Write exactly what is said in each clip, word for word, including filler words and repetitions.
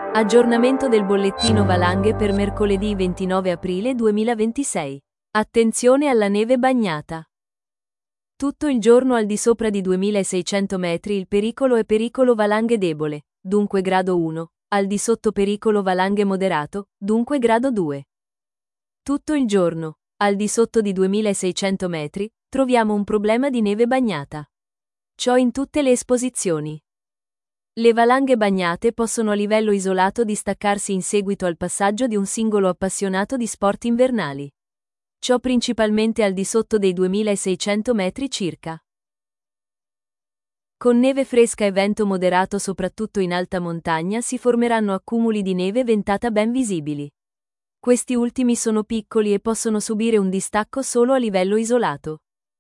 Aggiornamento del bollettino valanghe per mercoledì ventinove aprile duemilaventisei. Attenzione alla neve bagnata. Tutto il giorno al di sopra di duemilaseicento metri il pericolo è pericolo valanghe debole, dunque grado uno, al di sotto pericolo valanghe moderato, dunque grado due. Tutto il giorno, al di sotto di duemilaseicento metri, troviamo un problema di neve bagnata. Ciò in tutte le esposizioni. Le valanghe bagnate possono a livello isolato distaccarsi in seguito al passaggio di un singolo appassionato di sport invernali. Ciò principalmente al di sotto dei duemilaseicento metri circa. Con neve fresca e vento moderato soprattutto in alta montagna si formeranno accumuli di neve ventata ben visibili. Questi ultimi sono piccoli e possono subire un distacco solo a livello isolato.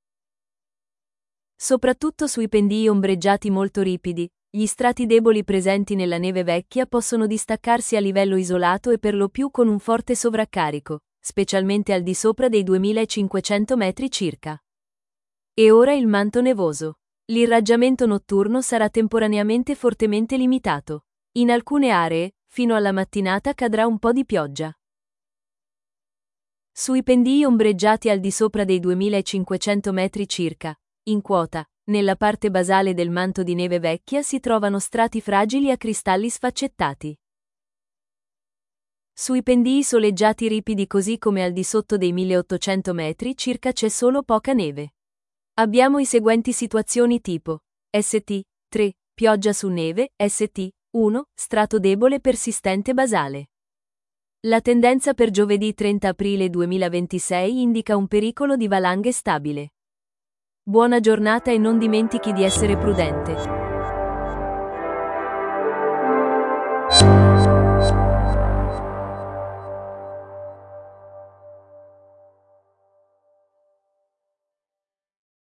Soprattutto sui pendii ombreggiati molto ripidi, gli strati deboli presenti nella neve vecchia possono distaccarsi a livello isolato e per lo più con un forte sovraccarico, specialmente al di sopra dei duemilacinquecento metri circa. E ora il manto nevoso. L'irraggiamento notturno sarà temporaneamente fortemente limitato. In alcune aree, fino alla mattinata cadrà un po' di pioggia. Sui pendii ombreggiati al di sopra dei duemilacinquecento metri circa, in quota, nella parte basale del manto di neve vecchia si trovano strati fragili a cristalli sfaccettati. Sui pendii soleggiati ripidi così come al di sotto dei milleottocento metri circa c'è solo poca neve. Abbiamo i seguenti situazioni tipo S T tre, pioggia su neve, S T uno, strato debole persistente basale. La tendenza per giovedì trenta aprile duemilaventisei indica un pericolo di valanghe stabile. Buona giornata e non dimentichi di essere prudente.